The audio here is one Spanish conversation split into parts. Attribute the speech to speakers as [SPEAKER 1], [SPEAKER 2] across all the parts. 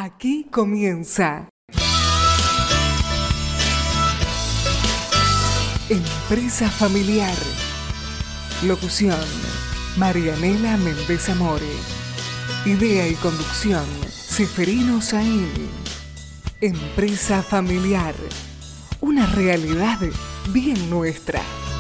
[SPEAKER 1] Aquí comienza Empresa Familiar. Locución: Marianela Méndez Amore. Idea y conducción: Seferino Saín. Empresa Familiar, una realidad bien nuestra.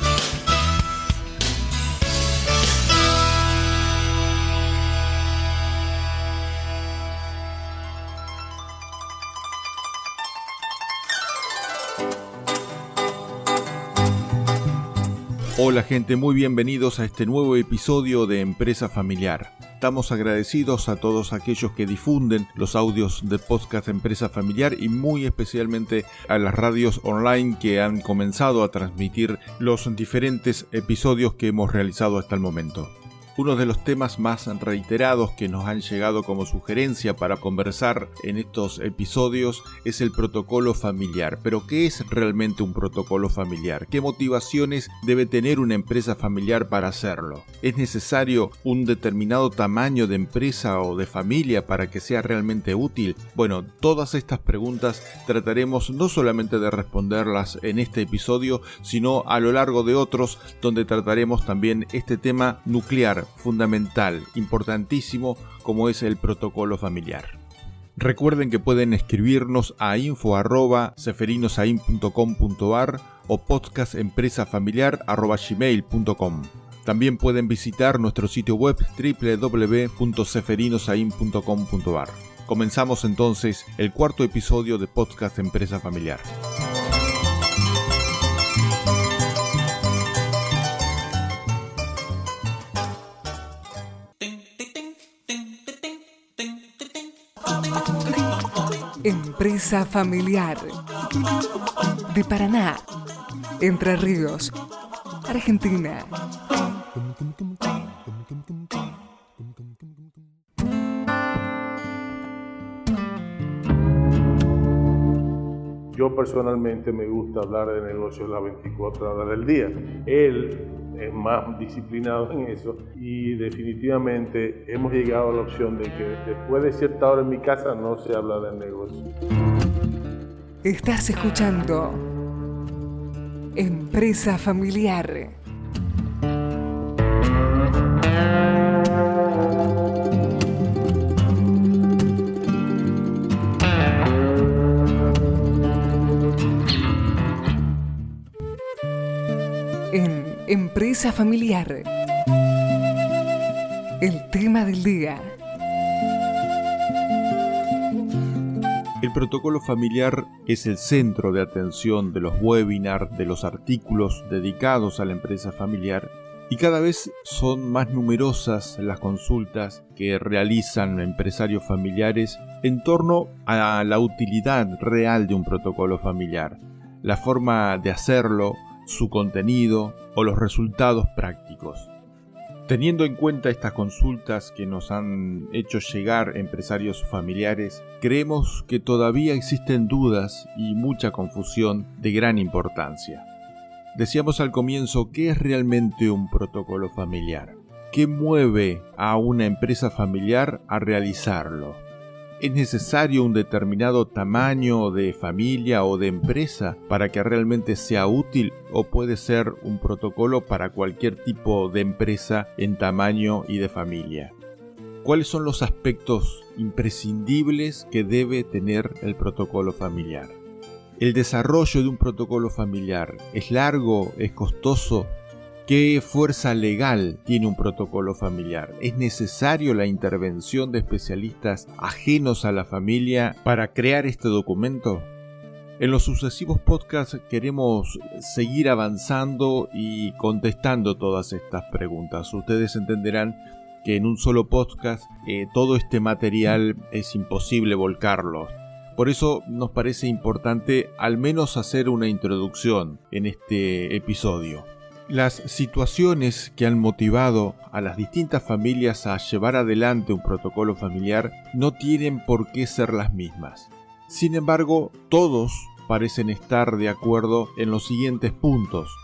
[SPEAKER 2] Hola gente, muy bienvenidos a este nuevo episodio de Empresa Familiar. Estamos agradecidos a todos aquellos que difunden los audios del podcast Empresa Familiar y muy especialmente a las radios online que han comenzado a transmitir los diferentes episodios que hemos realizado hasta el momento. Uno de los temas más reiterados que nos han llegado como sugerencia para conversar en estos episodios es el protocolo familiar. Pero ¿qué es realmente un protocolo familiar? ¿Qué motivaciones debe tener una empresa familiar para hacerlo? ¿Es necesario un determinado tamaño de empresa o de familia para que sea realmente útil? Bueno, todas estas preguntas trataremos no solamente de responderlas en este episodio, sino a lo largo de otros donde trataremos también este tema nuclear, fundamental, importantísimo, como es el protocolo familiar. Recuerden que pueden escribirnos a info@seferinosain.com.ar o podcastempresafamiliar@gmail.com. También pueden visitar nuestro sitio web www.seferinosain.com.ar. Comenzamos entonces el cuarto episodio de Podcast Empresa Familiar.
[SPEAKER 1] Empresa Familiar. De Paraná, Entre Ríos, Argentina.
[SPEAKER 3] Yo personalmente me gusta hablar de negocios las 24 horas del día. Él es más disciplinado en eso y definitivamente hemos llegado a la opción de que después de cierta hora en mi casa no se habla de negocio.
[SPEAKER 1] Estás escuchando Empresa Familiar. En Empresa Familiar, el tema del día.
[SPEAKER 2] El protocolo familiar es el centro de atención de los webinars, de los artículos dedicados a la empresa familiar, y cada vez son más numerosas las consultas que realizan empresarios familiares en torno a la utilidad real de un protocolo familiar, la forma de hacerlo, su contenido o los resultados prácticos. Teniendo en cuenta estas consultas que nos han hecho llegar empresarios familiares, creemos que todavía existen dudas y mucha confusión de gran importancia. Decíamos al comienzo, ¿qué es realmente un protocolo familiar? ¿Qué mueve a una empresa familiar a realizarlo? ¿Es necesario un determinado tamaño de familia o de empresa para que realmente sea útil o puede ser un protocolo para cualquier tipo de empresa en tamaño y de familia? ¿Cuáles son los aspectos imprescindibles que debe tener el protocolo familiar? ¿El desarrollo de un protocolo familiar es largo, es costoso? ¿Qué fuerza legal tiene un protocolo familiar? ¿Es necesario la intervención de especialistas ajenos a la familia para crear este documento? En los sucesivos podcasts queremos seguir avanzando y contestando todas estas preguntas. Ustedes entenderán que en un solo podcast todo este material es imposible volcarlo. Por eso nos parece importante al menos hacer una introducción en este episodio. Las situaciones que han motivado a las distintas familias a llevar adelante un protocolo familiar no tienen por qué ser las mismas. Sin embargo, todos parecen estar de acuerdo en los siguientes puntos.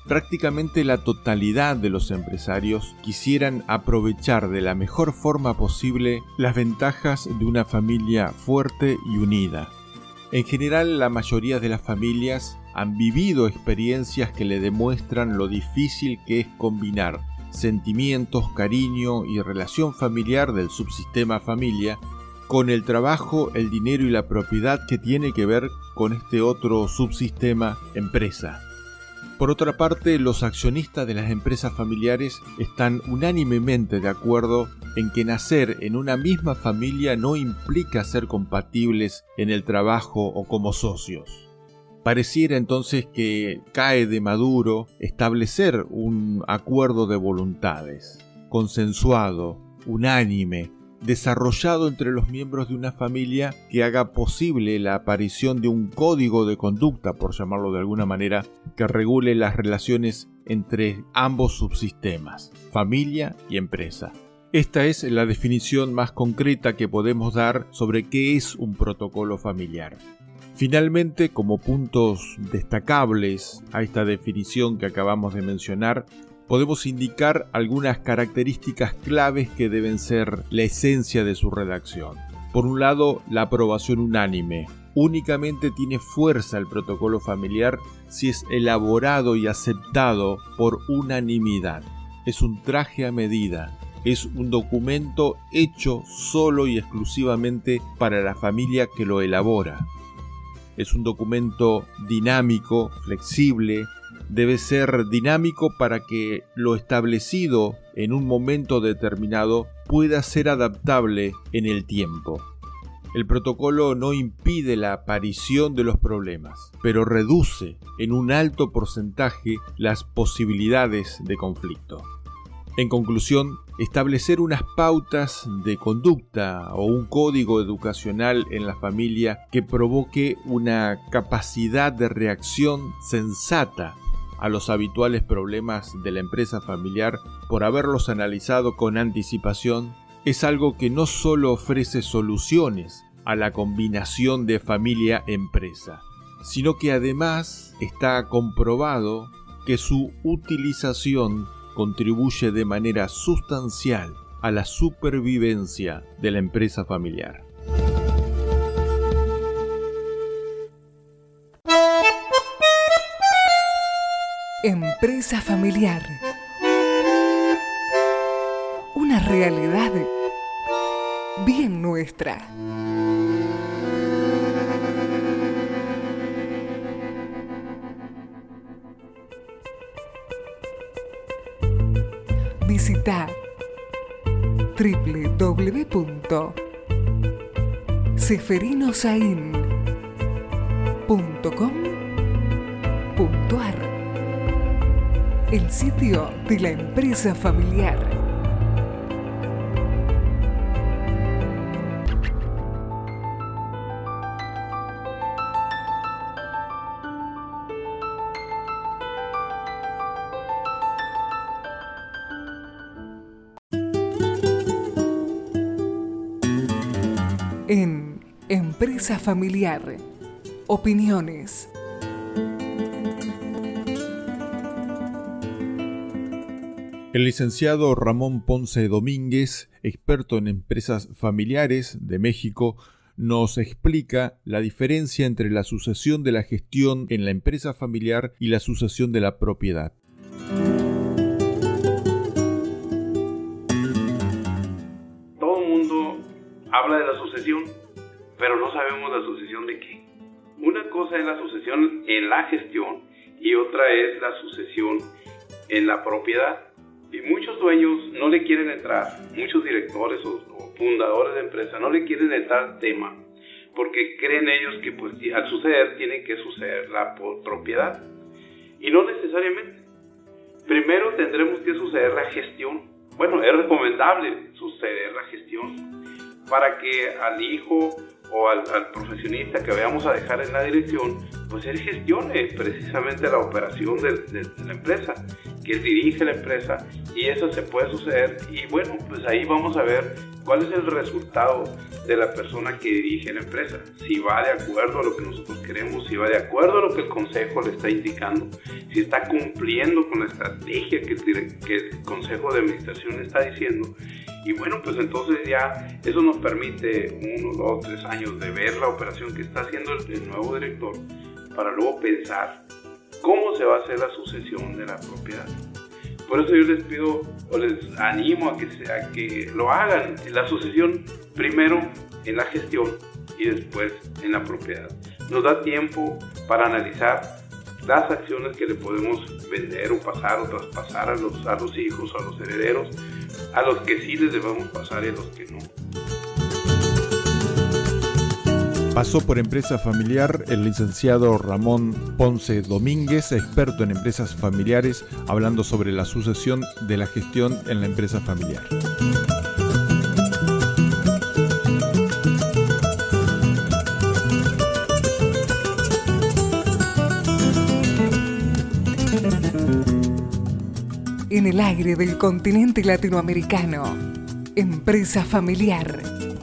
[SPEAKER 2] Prácticamente la totalidad de los empresarios quisieran aprovechar de la mejor forma posible las ventajas de una familia fuerte y unida. En general, la mayoría de las familias han vivido experiencias que le demuestran lo difícil que es combinar sentimientos, cariño y relación familiar del subsistema familia con el trabajo, el dinero y la propiedad que tiene que ver con este otro subsistema empresa. Por otra parte, los accionistas de las empresas familiares están unánimemente de acuerdo en que nacer en una misma familia no implica ser compatibles en el trabajo o como socios. Pareciera entonces que cae de maduro establecer un acuerdo de voluntades, consensuado, unánime, desarrollado entre los miembros de una familia que haga posible la aparición de un código de conducta, por llamarlo de alguna manera, que regule las relaciones entre ambos subsistemas, familia y empresa. Esta es la definición más concreta que podemos dar sobre qué es un protocolo familiar. Finalmente, como puntos destacables a esta definición que acabamos de mencionar, podemos indicar algunas características claves que deben ser la esencia de su redacción. Por un lado, la aprobación unánime. Únicamente tiene fuerza el protocolo familiar si es elaborado y aceptado por unanimidad. Es un traje a medida. Es un documento hecho solo y exclusivamente para la familia que lo elabora. Es un documento dinámico, flexible. Debe ser dinámico para que lo establecido en un momento determinado pueda ser adaptable en el tiempo. El protocolo no impide la aparición de los problemas, pero reduce en un alto porcentaje las posibilidades de conflicto. En conclusión, establecer unas pautas de conducta o un código educacional en la familia que provoque una capacidad de reacción sensata a los habituales problemas de la empresa familiar por haberlos analizado con anticipación, es algo que no solo ofrece soluciones a la combinación de familia-empresa, sino que además está comprobado que su utilización contribuye de manera sustancial a la supervivencia de la empresa familiar.
[SPEAKER 1] Empresa familiar. Una realidad bien nuestra. Visita www.seferinosain.com.ar, el sitio de la empresa familiar. En Empresa Familiar, opiniones.
[SPEAKER 2] El licenciado Ramón Ponce Domínguez, experto en empresas familiares de México, nos explica la diferencia entre la sucesión de la gestión en la empresa familiar y la sucesión de la propiedad.
[SPEAKER 4] Todo el mundo habla de la sucesión, pero no sabemos la sucesión de qué. Una cosa es la sucesión en la gestión y otra es la sucesión en la propiedad. Y muchos dueños no le quieren entrar, muchos directores o fundadores de empresas no le quieren entrar al tema, porque creen ellos que pues, al suceder tiene que suceder la propiedad. Y no necesariamente. Primero tendremos que suceder la gestión. Bueno, es recomendable suceder la gestión para que al hijo o al profesionista que vayamos a dejar en la dirección, pues él gestione precisamente la operación de la empresa, que dirige la empresa, y eso se puede suceder, y bueno, pues ahí vamos a ver cuál es el resultado de la persona que dirige la empresa, si va de acuerdo a lo que nosotros queremos, si va de acuerdo a lo que el consejo le está indicando, si está cumpliendo con la estrategia que el consejo de administración está diciendo. Y bueno, pues entonces ya eso nos permite 1, 2, 3 años de ver la operación que está haciendo el nuevo director, para luego pensar cómo se va a hacer la sucesión de la propiedad. Por eso yo les pido o les animo a que lo hagan en la sucesión, primero en la gestión y después en la propiedad. Nos da tiempo para analizar las acciones que le podemos vender o pasar o traspasar a los hijos, a los herederos, a los que sí les debemos pasar y a los que no.
[SPEAKER 2] Pasó por Empresa Familiar el licenciado Ramón Ponce Domínguez, experto en empresas familiares, hablando sobre la sucesión de la gestión en la empresa familiar.
[SPEAKER 1] En el aire del continente latinoamericano, Empresa Familiar.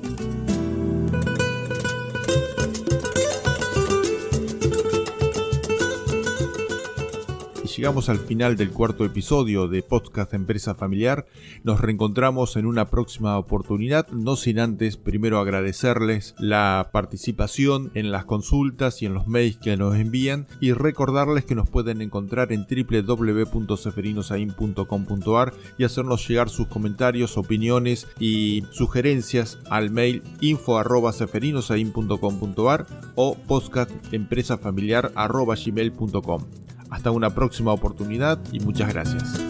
[SPEAKER 2] Llegamos al final del cuarto episodio de Podcast Empresa Familiar. Nos reencontramos en una próxima oportunidad, no sin antes primero agradecerles la participación en las consultas y en los mails que nos envían, y recordarles que nos pueden encontrar en www.seferinosain.com.ar y hacernos llegar sus comentarios, opiniones y sugerencias al mail info@seferinosain.com.ar o podcastempresafamiliar@gmail.com. Hasta una próxima oportunidad y muchas gracias.